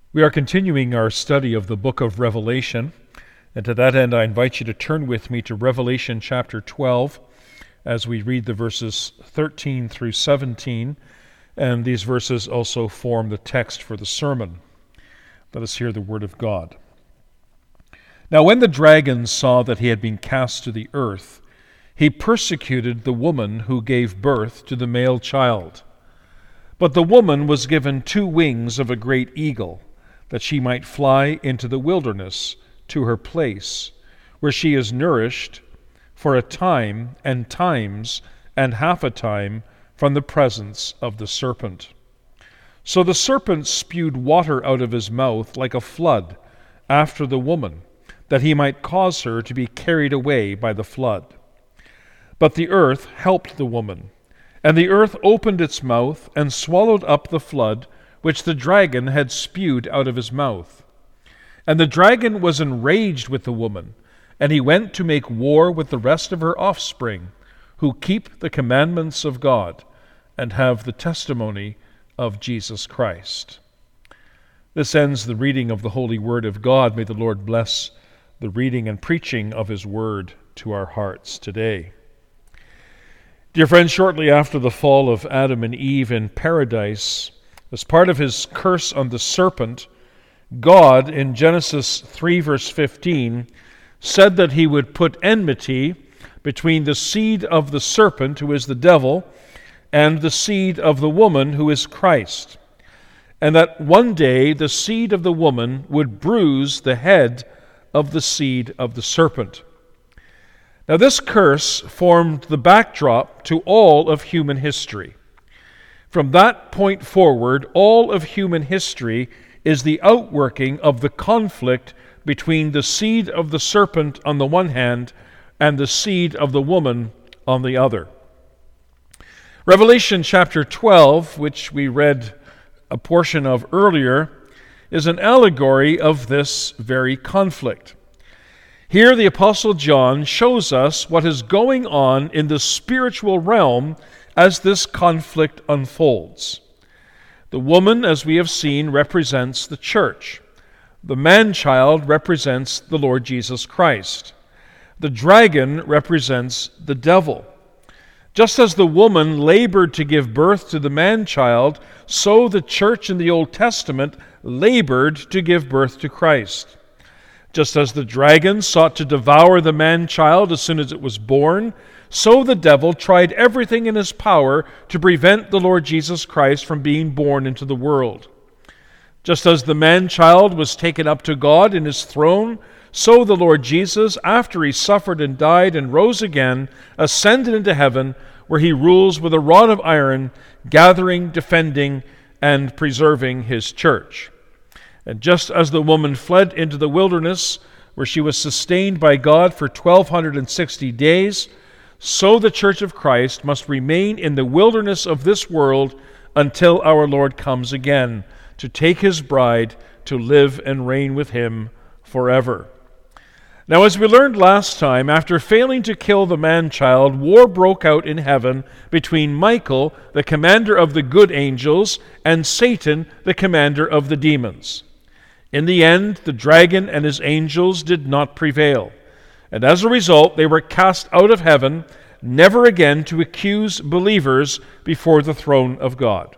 We are continuing our study of the book of Revelation, and to that end I invite you to turn with me to Revelation chapter 12 as we read the verses 13 through 17, and these verses also form the text for the sermon. Let us hear the word of God. Now when the dragon saw that he had been cast to the earth, he persecuted the woman who gave birth to the male child. But the woman was given 2 wings of a great eagle, that she might fly into the wilderness to her place, where she is nourished for a time and times and half a time from the presence of the serpent. So the serpent spewed water out of his mouth like a flood after the woman, that he might cause her to be carried away by the flood. But the earth helped the woman, and the earth opened its mouth and swallowed up the flood which the dragon had spewed out of his mouth. And the dragon was enraged with the woman, and he went to make war with the rest of her offspring, who keep the commandments of God and have the testimony of Jesus Christ. This ends the reading of the holy word of God. May the Lord bless the reading and preaching of his word to our hearts today. Dear friends, shortly after the fall of Adam and Eve in paradise, as part of his curse on the serpent, God, in Genesis 3 verse 15, said that he would put enmity between the seed of the serpent, who is the devil, and the seed of the woman, who is Christ, and that one day the seed of the woman would bruise the head of the seed of the serpent. Now this curse formed the backdrop to all of human history. From that point forward, all of human history is the outworking of the conflict between the seed of the serpent on the one hand and the seed of the woman on the other. Revelation chapter 12, which we read a portion of earlier, is an allegory of this very conflict. Here the Apostle John shows us what is going on in the spiritual realm as this conflict unfolds. The woman, as we have seen, represents the church. The man-child represents the Lord Jesus Christ. The dragon represents the devil. Just as the woman labored to give birth to the man-child, so the church in the Old Testament labored to give birth to Christ. Just as the dragon sought to devour the man-child as soon as it was born, so the devil tried everything in his power to prevent the Lord Jesus Christ from being born into the world. Just as the man-child was taken up to God in his throne, so the Lord Jesus, after he suffered and died and rose again, ascended into heaven, where he rules with a rod of iron, gathering, defending, and preserving his church. And just as the woman fled into the wilderness, where she was sustained by God for 1,260 days, so the church of Christ must remain in the wilderness of this world until our Lord comes again to take his bride to live and reign with him forever. Now, as we learned last time, after failing to kill the man-child, war broke out in heaven between Michael, the commander of the good angels, and Satan, the commander of the demons. In the end, the dragon and his angels did not prevail, and as a result, they were cast out of heaven, never again to accuse believers before the throne of God.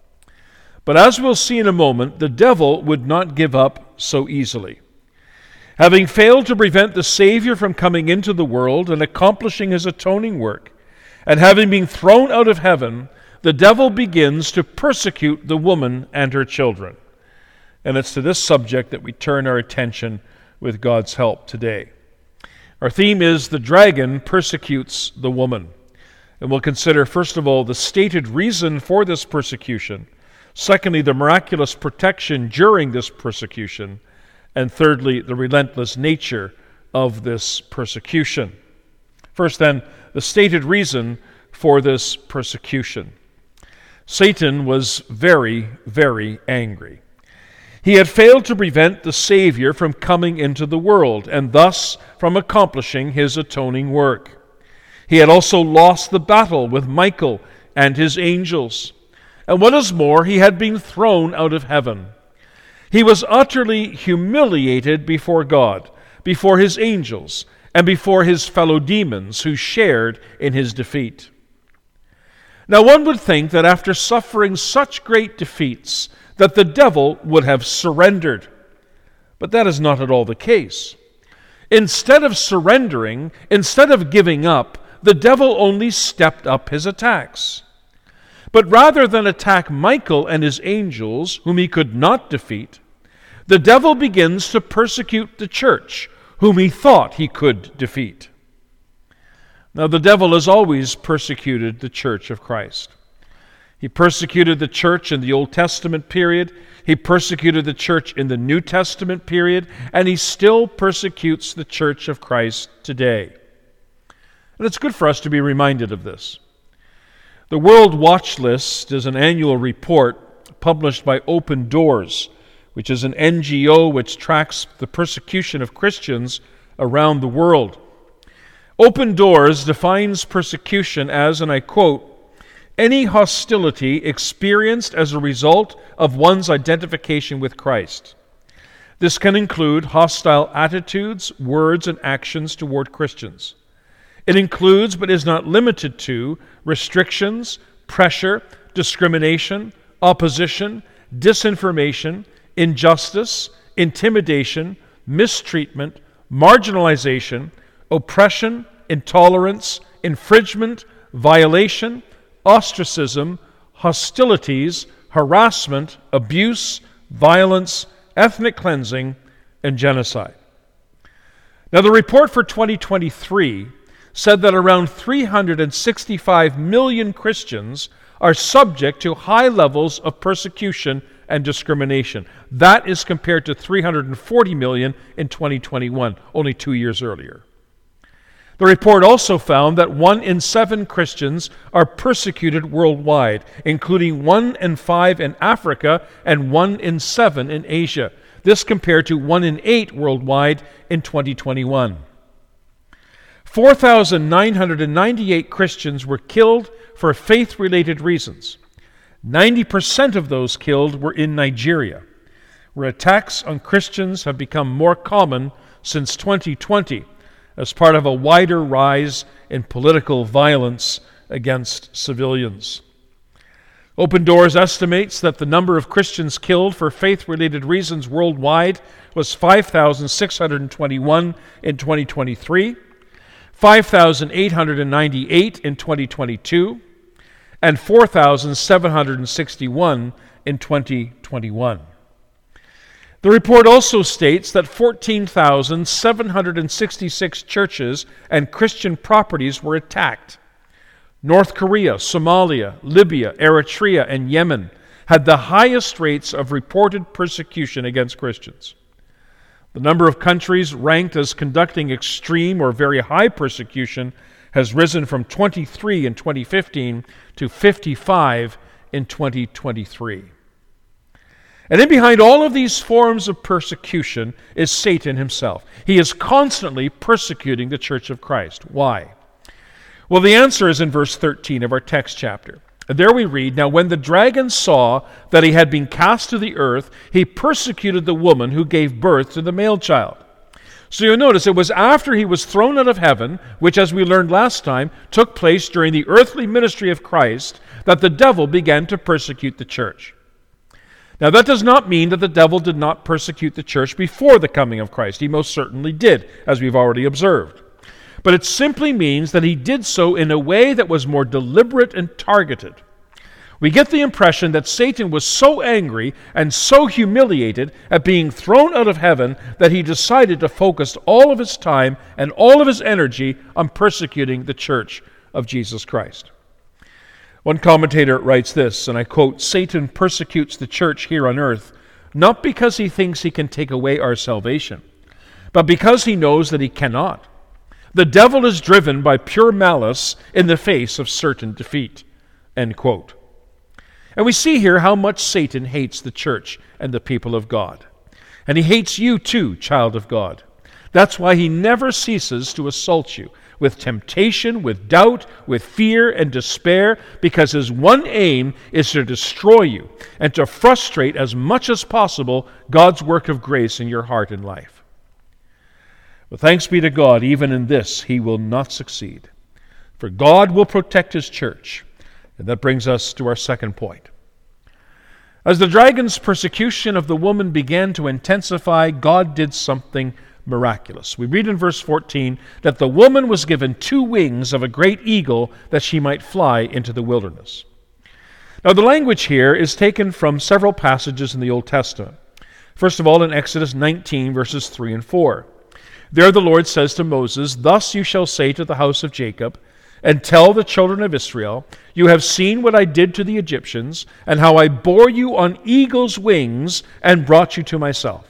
But as we'll see in a moment, the devil would not give up so easily. Having failed to prevent the Savior from coming into the world and accomplishing his atoning work, and having been thrown out of heaven, the devil begins to persecute the woman and her children. And it's to this subject that we turn our attention with God's help today. Our theme is the dragon persecutes the woman. And we'll consider, first of all, the stated reason for this persecution. Secondly, the miraculous protection during this persecution. And thirdly, the relentless nature of this persecution. First then, the stated reason for this persecution. Satan was very, very angry. He had failed to prevent the Savior from coming into the world, and thus from accomplishing his atoning work. He had also lost the battle with Michael and his angels. And what is more, he had been thrown out of heaven. He was utterly humiliated before God, before his angels, and before his fellow demons who shared in his defeat. Now one would think that after suffering such great defeats, that the devil would have surrendered. But that is not at all the case. Instead of surrendering, instead of giving up, the devil only stepped up his attacks. But rather than attack Michael and his angels, whom he could not defeat, the devil begins to persecute the church, whom he thought he could defeat. Now, the devil has always persecuted the church of Christ. He persecuted the church in the Old Testament period. He persecuted the church in the New Testament period. And he still persecutes the church of Christ today. And it's good for us to be reminded of this. The World Watch List is an annual report published by Open Doors, which is an NGO which tracks the persecution of Christians around the world. Open Doors defines persecution as, and I quote, any hostility experienced as a result of one's identification with Christ. This can include hostile attitudes, words, and actions toward Christians. It includes, but is not limited to, restrictions, pressure, discrimination, opposition, disinformation, injustice, intimidation, mistreatment, marginalization, oppression, intolerance, infringement, violation, ostracism, hostilities, harassment, abuse, violence, ethnic cleansing, and genocide. Now, the report for 2023 said that around 365 million Christians are subject to high levels of persecution and discrimination. That is compared to 340 million in 2021, only 2 years earlier. The report also found that 1 in 7 Christians are persecuted worldwide, including 1 in 5 in Africa and 1 in 7 in Asia. This compared to 1 in 8 worldwide in 2021. 4,998 Christians were killed for faith-related reasons. 90% of those killed were in Nigeria, where attacks on Christians have become more common since 2020 as part of a wider rise in political violence against civilians. Open Doors estimates that the number of Christians killed for faith-related reasons worldwide was 5,621 in 2023, 5,898 in 2022, and 4,761 in 2021. The report also states that 14,766 churches and Christian properties were attacked. North Korea, Somalia, Libya, Eritrea, and Yemen had the highest rates of reported persecution against Christians. The number of countries ranked as conducting extreme or very high persecution has risen from 23 in 2015 to 55 in 2023. And in behind all of these forms of persecution is Satan himself. He is constantly persecuting the church of Christ. Why? Well, the answer is in verse 13 of our text chapter. And there we read, "Now when the dragon saw that he had been cast to the earth, he persecuted the woman who gave birth to the male child." So you'll notice it was after he was thrown out of heaven, which, as we learned last time, took place during the earthly ministry of Christ, that the devil began to persecute the church. Now, that does not mean that the devil did not persecute the church before the coming of Christ. He most certainly did, as we've already observed. But it simply means that he did so in a way that was more deliberate and targeted. We get the impression that Satan was so angry and so humiliated at being thrown out of heaven that he decided to focus all of his time and all of his energy on persecuting the church of Jesus Christ. One commentator writes this, and I quote, "Satan persecutes the church here on earth not because he thinks he can take away our salvation, but because he knows that he cannot. The devil is driven by pure malice in the face of certain defeat." End quote. And we see here how much Satan hates the church and the people of God. And he hates you too, child of God. That's why he never ceases to assault you with temptation, with doubt, with fear and despair, because his one aim is to destroy you and to frustrate as much as possible God's work of grace in your heart and life. But thanks be to God, even in this he will not succeed. For God will protect his church. And that brings us to our second point. As the dragon's persecution of the woman began to intensify, God did something miraculous. We read in verse 14 that the woman was given 2 wings of a great eagle that she might fly into the wilderness. Now the language here is taken from several passages in the Old Testament. First of all, in Exodus 19, verses 3 and 4. There the Lord says to Moses, "Thus you shall say to the house of Jacob, and tell the children of Israel, you have seen what I did to the Egyptians, and how I bore you on eagle's wings and brought you to myself."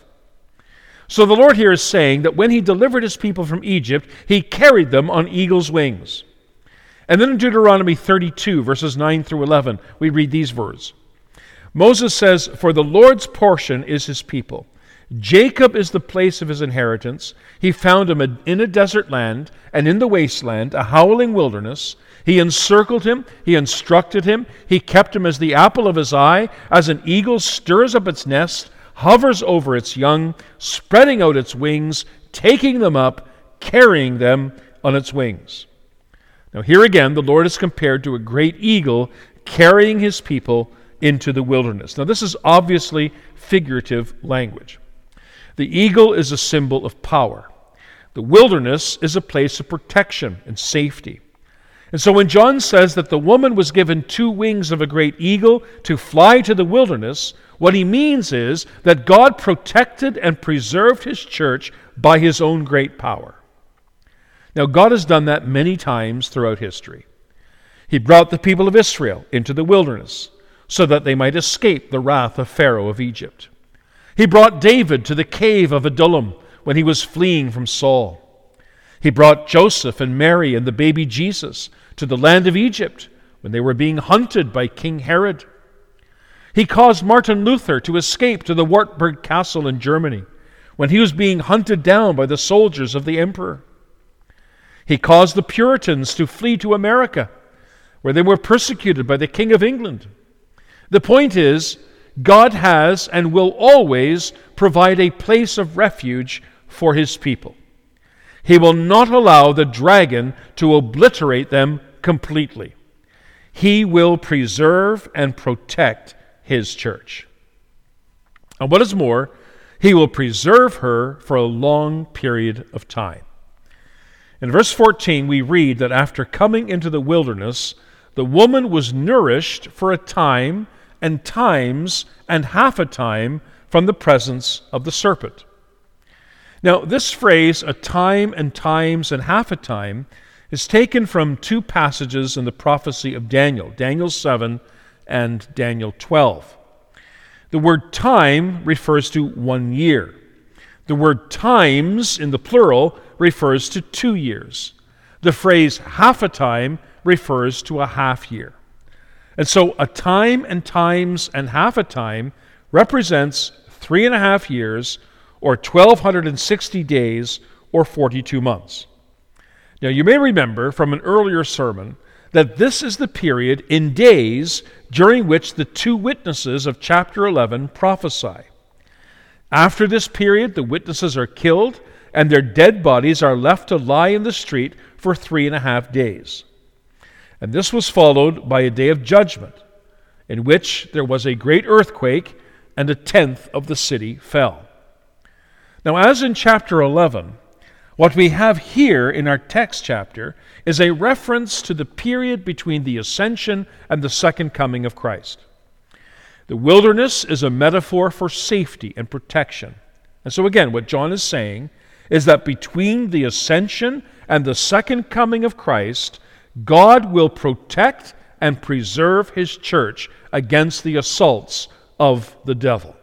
So the Lord here is saying that when he delivered his people from Egypt, he carried them on eagle's wings. And then in Deuteronomy 32, verses 9 through 11, we read these words. Moses says, "For the Lord's portion is his people. Jacob is the place of his inheritance. He found him in a desert land and in the wasteland, a howling wilderness. He encircled him, he instructed him, he kept him as the apple of his eye, as an eagle stirs up its nest, hovers over its young, spreading out its wings, taking them up, carrying them on its wings." Now here again, the Lord is compared to a great eagle carrying his people into the wilderness. Now this is obviously figurative language. The eagle is a symbol of power. The wilderness is a place of protection and safety. And so when John says that the woman was given 2 wings of a great eagle to fly to the wilderness, what he means is that God protected and preserved his church by his own great power. Now God has done that many times throughout history. He brought the people of Israel into the wilderness so that they might escape the wrath of Pharaoh of Egypt. He brought David to the cave of Adullam when he was fleeing from Saul. He brought Joseph and Mary and the baby Jesus to the land of Egypt when they were being hunted by King Herod. He caused Martin Luther to escape to the Wartburg Castle in Germany when he was being hunted down by the soldiers of the emperor. He caused the Puritans to flee to America where they were persecuted by the King of England. The point is, God has and will always provide a place of refuge for his people. He will not allow the dragon to obliterate them completely. He will preserve and protect his church. And what is more, he will preserve her for a long period of time. In verse 14, we read that after coming into the wilderness, the woman was nourished for a time and times and half a time from the presence of the serpent. Now, this phrase, a time and times and half a time, is taken from 2 passages in the prophecy of Daniel, Daniel 7 and Daniel 12. The word time refers to 1 year. The word times, in the plural, refers to 2 years. The phrase half a time refers to a half year. And so a time and times and half a time represents 3.5 years, or 1,260 days, or 42 months. Now you may remember from an earlier sermon that this is the period in days during which the 2 witnesses of chapter 11 prophesy. After this period, the witnesses are killed, and their dead bodies are left to lie in the street for 3.5 days. And this was followed by a day of judgment, in which there was a great earthquake, and 1/10 of the city fell. Now, as in chapter 11, what we have here in our text chapter is a reference to the period between the ascension and the second coming of Christ. The wilderness is a metaphor for safety and protection. And so again, what John is saying is that between the ascension and the second coming of Christ, God will protect and preserve his church against the assaults of the devil.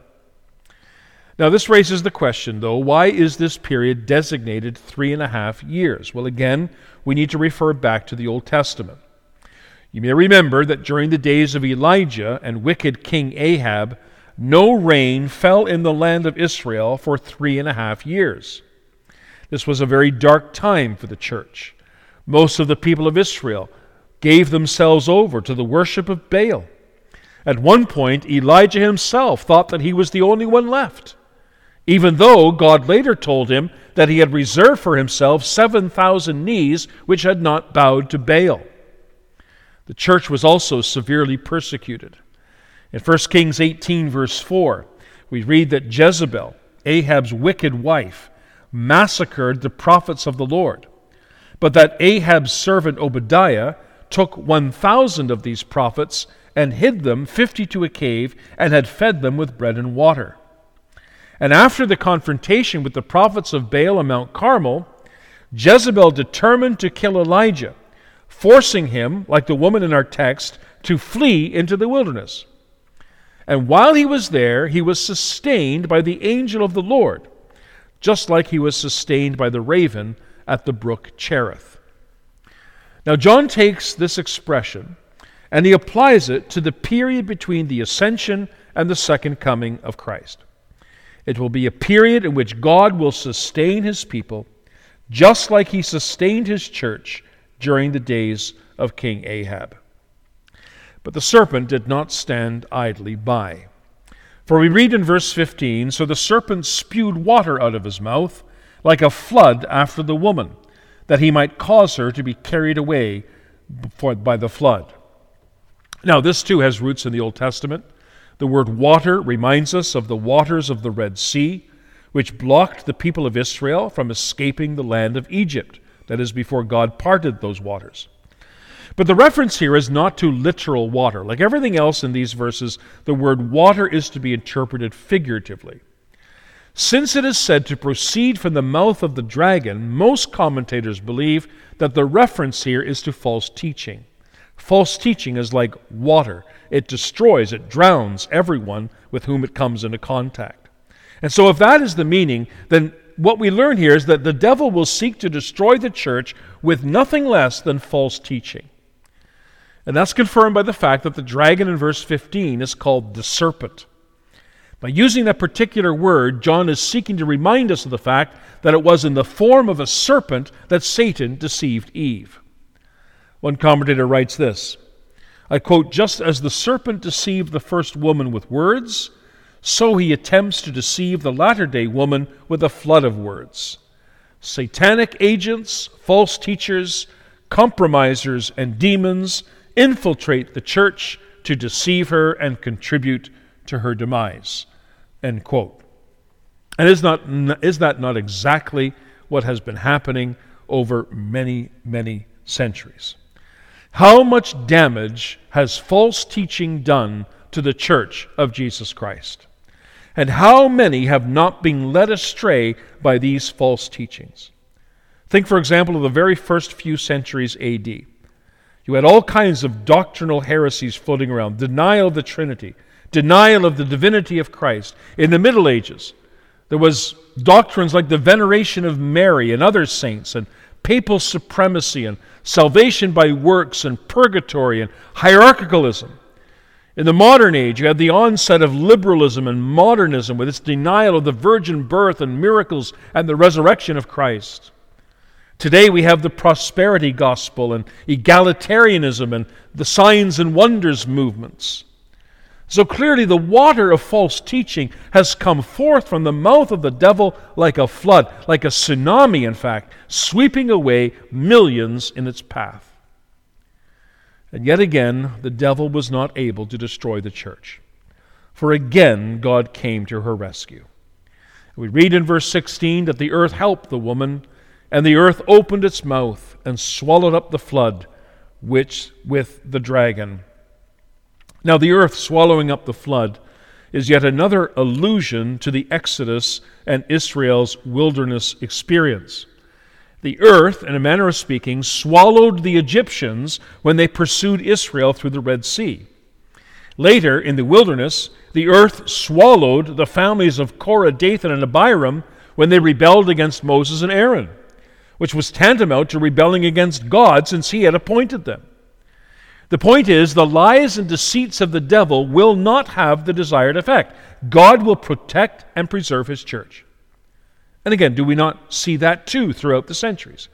Now, this raises the question, though, why is this period designated 3.5 years? Well, again, we need to refer back to the Old Testament. You may remember that during the days of Elijah and wicked King Ahab, no rain fell in the land of Israel for 3.5 years. This was a very dark time for the church. Most of the people of Israel gave themselves over to the worship of Baal. At one point, Elijah himself thought that he was the only one left, even though God later told him that he had reserved for himself 7,000 knees which had not bowed to Baal. The church was also severely persecuted. In 1 Kings 18, verse 4, we read that Jezebel, Ahab's wicked wife, massacred the prophets of the Lord, but that Ahab's servant Obadiah took 1,000 of these prophets and hid them 50 to a cave and had fed them with bread and water. And after the confrontation with the prophets of Baal on Mount Carmel, Jezebel determined to kill Elijah, forcing him, like the woman in our text, to flee into the wilderness. And while he was there, he was sustained by the angel of the Lord, just like he was sustained by the raven at the brook Cherith. Now, John takes this expression and he applies it to the period between the ascension and the second coming of Christ. It will be a period in which God will sustain his people, just like he sustained his church during the days of King Ahab. But the serpent did not stand idly by. For we read in verse 15, "So the serpent spewed water out of his mouth like a flood after the woman, that he might cause her to be carried away by the flood." Now, this too has roots in the Old Testament. The word water reminds us of the waters of the Red Sea, which blocked the people of Israel from escaping the land of Egypt. That is, before God parted those waters. But the reference here is not to literal water. Like everything else in these verses, the word water is to be interpreted figuratively. Since it is said to proceed from the mouth of the dragon, most commentators believe that the reference here is to false teaching. False teaching is like water. It destroys, it drowns everyone with whom it comes into contact. And so if that is the meaning, then what we learn here is that the devil will seek to destroy the church with nothing less than false teaching. And that's confirmed by the fact that the dragon in verse 15 is called the serpent. By using that particular word, John is seeking to remind us of the fact that it was in the form of a serpent that Satan deceived Eve. One commentator writes this, I quote, "Just as the serpent deceived the first woman with words, so he attempts to deceive the latter-day woman with a flood of words. Satanic agents, false teachers, compromisers, and demons infiltrate the church to deceive her and contribute to her demise." End quote. And is that not exactly what has been happening over many, many centuries? How much damage has false teaching done to the church of Jesus Christ? And how many have not been led astray by these false teachings? Think, for example, of the very first few centuries A.D. You had all kinds of doctrinal heresies floating around, denial of the Trinity, denial of the divinity of Christ. In the Middle Ages, there was doctrines like the veneration of Mary and other saints, and papal supremacy, and salvation by works, and purgatory, and hierarchicalism. In the modern age, you had the onset of liberalism and modernism with its denial of the virgin birth and miracles and the resurrection of Christ. Today we have the prosperity gospel and egalitarianism and the signs and wonders movements. So clearly the water of false teaching has come forth from the mouth of the devil like a flood, like a tsunami, in fact, sweeping away millions in its path. And yet again, the devil was not able to destroy the church. For again, God came to her rescue. We read in verse 16 that the earth helped the woman, and the earth opened its mouth and swallowed up the flood which with the dragon. Now, the earth swallowing up the flood is yet another allusion to the Exodus and Israel's wilderness experience. The earth, in a manner of speaking, swallowed the Egyptians when they pursued Israel through the Red Sea. Later, in the wilderness, the earth swallowed the families of Korah, Dathan, and Abiram when they rebelled against Moses and Aaron, which was tantamount to rebelling against God since he had appointed them. The point is, the lies and deceits of the devil will not have the desired effect. God will protect and preserve his church. And again, do we not see that too throughout the centuries?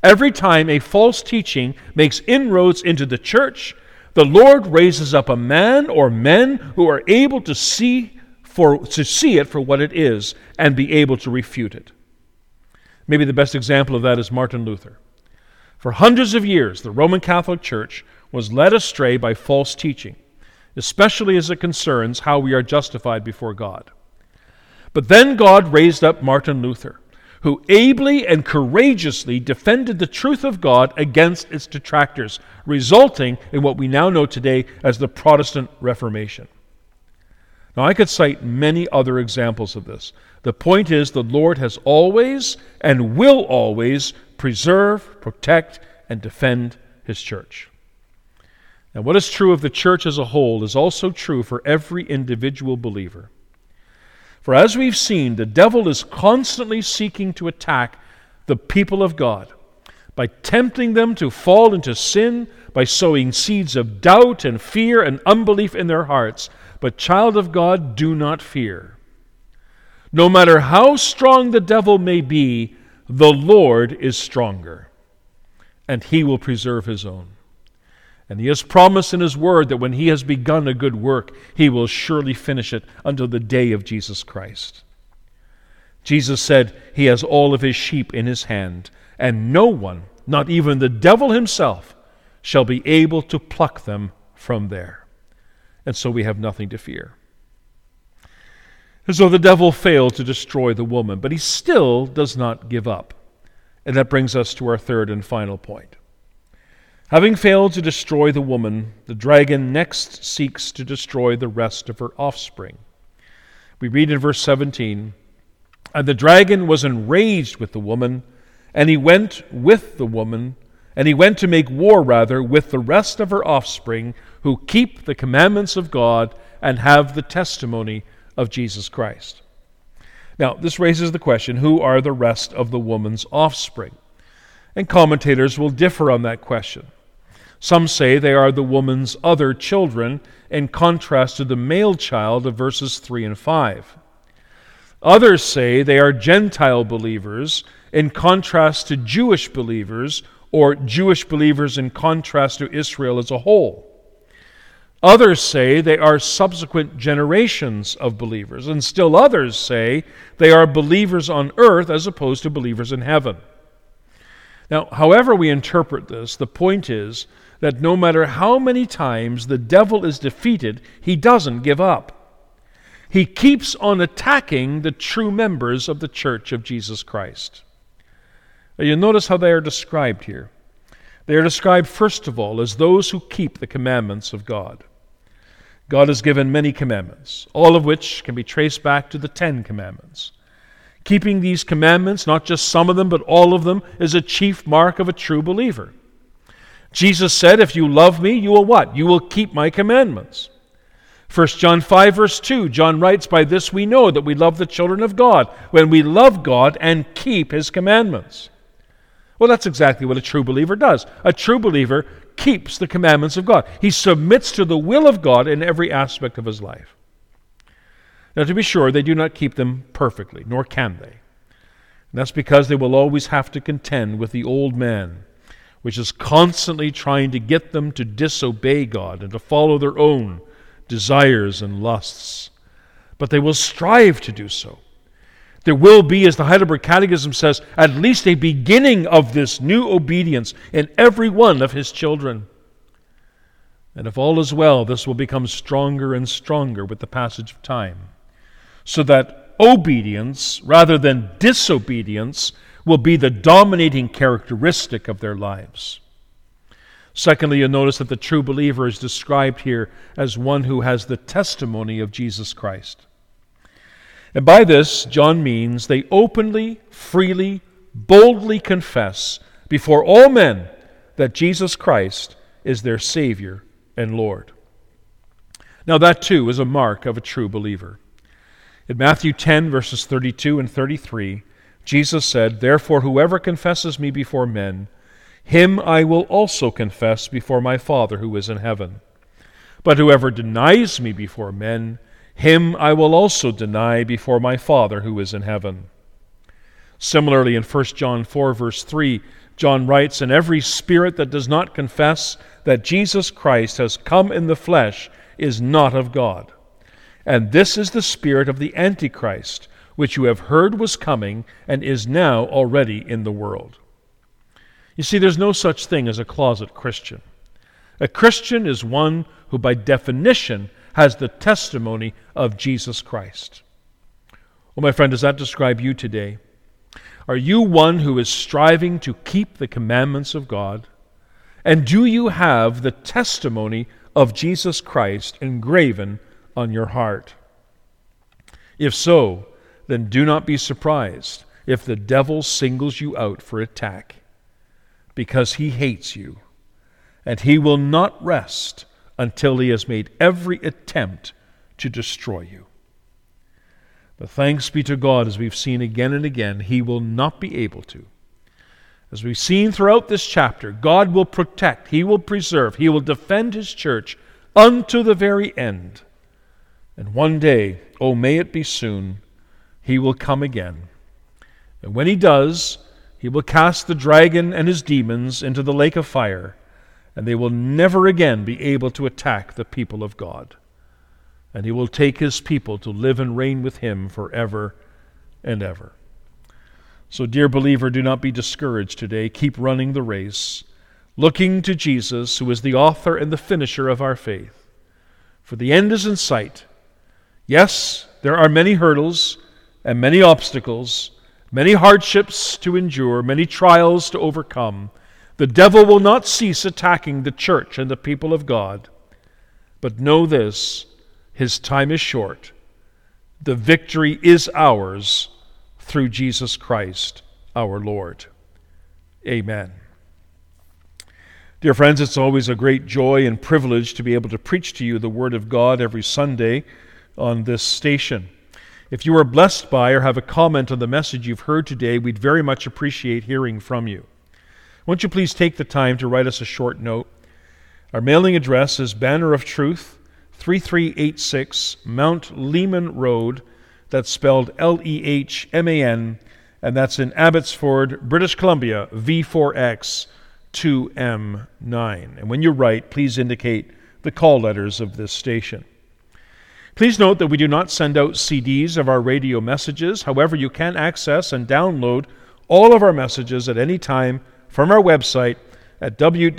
Every time a false teaching makes inroads into the church, the Lord raises up a man or men who are able to see it for what it is and be able to refute it. Maybe the best example of that is Martin Luther. For hundreds of years, the Roman Catholic Church was led astray by false teaching, especially as it concerns how we are justified before God. But then God raised up Martin Luther, who ably and courageously defended the truth of God against its detractors, resulting in what we now know today as the Protestant Reformation. Now, I could cite many other examples of this. The point is, the Lord has always and will always preserve, protect, and defend His church. Now, what is true of the church as a whole is also true for every individual believer. For as we've seen, the devil is constantly seeking to attack the people of God by tempting them to fall into sin, by sowing seeds of doubt and fear and unbelief in their hearts. But child of God, do not fear. No matter how strong the devil may be, the Lord is stronger, and He will preserve His own. And He has promised in His word that when He has begun a good work, He will surely finish it until the day of Jesus Christ. Jesus said He has all of His sheep in His hand, and no one, not even the devil himself, shall be able to pluck them from there. And so we have nothing to fear. And so the devil failed to destroy the woman, but he still does not give up. And that brings us to our third and final point. Having failed to destroy the woman, the dragon next seeks to destroy the rest of her offspring. We read in verse 17, "And the dragon was enraged with the woman, and he went to make war with the rest of her offspring, who keep the commandments of God and have the testimony of Jesus Christ." Now, this raises the question, who are the rest of the woman's offspring? And commentators will differ on that question. Some say they are the woman's other children, in contrast to the male child of verses 3 and 5. Others say they are Gentile believers, in contrast to Jewish believers, or Jewish believers in contrast to Israel as a whole. Others say they are subsequent generations of believers, and still others say they are believers on earth as opposed to believers in heaven. Now, however we interpret this, the point is that no matter how many times the devil is defeated, he doesn't give up. He keeps on attacking the true members of the Church of Jesus Christ. Now, you notice how they are described here. They are described, first of all, as those who keep the commandments of God. God has given many commandments, all of which can be traced back to the 10 Commandments. Keeping these commandments, not just some of them, but all of them, is a chief mark of a true believer. Jesus said, if you love me, you will what? You will keep my commandments. 1 John 5, verse 2, John writes, by this we know that we love the children of God, when we love God and keep His commandments. Well, that's exactly what a true believer does. A true believer keeps the commandments of God. He submits to the will of God in every aspect of his life. Now, to be sure, they do not keep them perfectly, nor can they. And that's because they will always have to contend with the old man, which is constantly trying to get them to disobey God and to follow their own desires and lusts. But they will strive to do so. There will be, as the Heidelberg Catechism says, at least a beginning of this new obedience in every one of His children. And if all is well, this will become stronger and stronger with the passage of time, so that obedience, rather than disobedience, will be the dominating characteristic of their lives. Secondly, you'll notice that the true believer is described here as one who has the testimony of Jesus Christ. And by this, John means they openly, freely, boldly confess before all men that Jesus Christ is their Savior and Lord. Now that too is a mark of a true believer. In Matthew 10, verses 32 and 33, Jesus said, therefore whoever confesses me before men, him I will also confess before my Father who is in heaven. But whoever denies me before men, him I will also deny before my Father who is in heaven. Similarly, in 1 John 4, verse 3, John writes, "And every spirit that does not confess that Jesus Christ has come in the flesh is not of God. And this is the spirit of the Antichrist, which you have heard was coming and is now already in the world." You see, there's no such thing as a closet Christian. A Christian is one who by definition has the testimony of Jesus Christ. Well, my friend, does that describe you today? Are you one who is striving to keep the commandments of God? And do you have the testimony of Jesus Christ engraven on your heart? If so, then do not be surprised if the devil singles you out for attack, because he hates you, and he will not rest until he has made every attempt to destroy you. But thanks be to God, as we've seen again and again, he will not be able to. As we've seen throughout this chapter, God will protect, he will preserve, he will defend his church unto the very end. And one day, oh, may it be soon, he will come again. And when he does, he will cast the dragon and his demons into the lake of fire, and they will never again be able to attack the people of God. And he will take his people to live and reign with him forever and ever. So, dear believer, do not be discouraged today. Keep running the race, looking to Jesus, who is the author and the finisher of our faith. For the end is in sight. Yes, there are many hurdles and many obstacles, many hardships to endure, many trials to overcome. The devil will not cease attacking the church and the people of God. But know this, his time is short. The victory is ours through Jesus Christ our Lord. Amen. Dear friends, it's always a great joy and privilege to be able to preach to you the Word of God every Sunday on this station. If you are blessed by or have a comment on the message you've heard today, we'd very much appreciate hearing from you. Won't you please take the time to write us a short note? Our mailing address is Banner of Truth, 3386 Mount Lehman Road. That's spelled Lehman, and that's in Abbotsford, British Columbia, V4X 2M9. And when you write, please indicate the call letters of this station. Please note that we do not send out CDs of our radio messages. However, you can access and download all of our messages at any time from our website at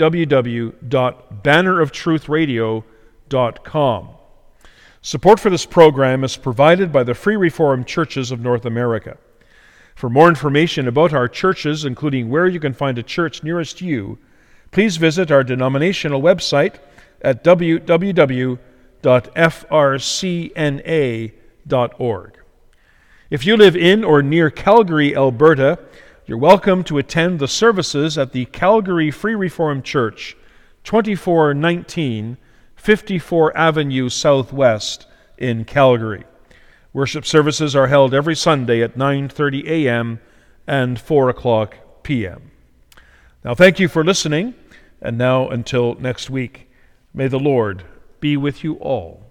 www.banneroftruthradio.com. Support for this program is provided by the Free Reformed Churches of North America. For more information about our churches, including where you can find a church nearest you, please visit our denominational website at www.frcna.org. If you live in or near Calgary, Alberta, you're welcome to attend the services at the Calgary Free Reformed Church, 2419 54 Avenue Southwest in Calgary. Worship services are held every Sunday at 9:30 a.m. and 4 o'clock p.m. Now, thank you for listening, and now until next week, may the Lord be with you all.